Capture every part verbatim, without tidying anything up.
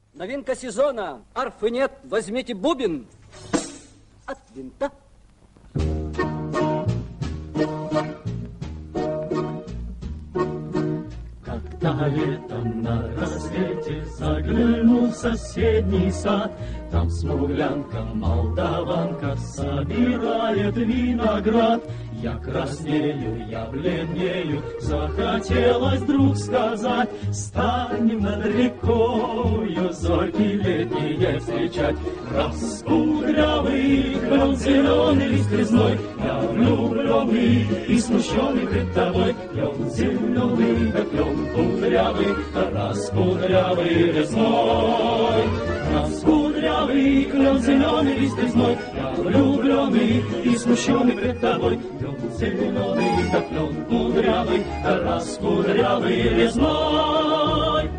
Новинка сезона. Арфы нет, возьмите бубен от винта. Когда летом на рассвете заглянул в соседний сад, там смуглянка-молдаванка собирает виноград. Я краснею, я бледнею, захотелось вдруг сказать: станем над рекою зорьки летние встречать. Раскудрявый клен, зеленый лист резной, я влюбленный и смущенный пред тобой. Клен зеленый, да клен кудрявый, раскудрявый резной. Раскудрявый клен, зеленый лист резной, я влюбленный и смущенный пред тобой. Зеленый, да клен кудрявый, раскудрявый резной.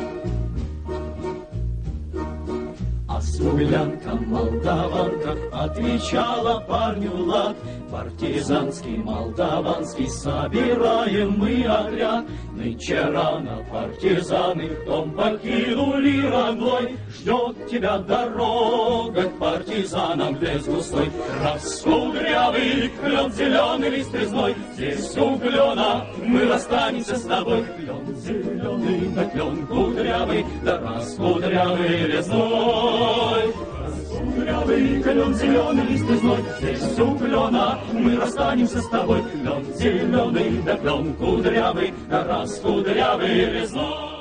А смуглянка-молдаванка отвечала парню лад: партизанский, молдаванский, собираем мы отряд. Нынче рано партизаны дом покинули родной, ждет тебя дорога к партизанам лес густой. Раскудрявый клен, зеленый лист резной, здесь у клена мы расстанемся с тобой. Клен зеленый, да клен кудрявый, да раскудрявый резной. Раскудрявый клен, зеленый лист резной, здесь у клена мы расстанемся с тобой. Клен зеленый, да клен кудрявый, да раскудрявый резной.